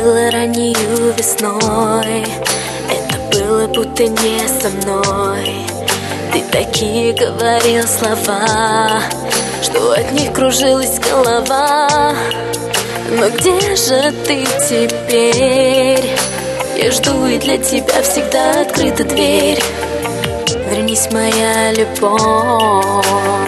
было раннею весной, это было будто не со мной. Ты такие говорил слова, что от них кружилась голова. Но где же ты теперь? Я жду, и для тебя всегда открыта дверь. Вернись, моя любовь.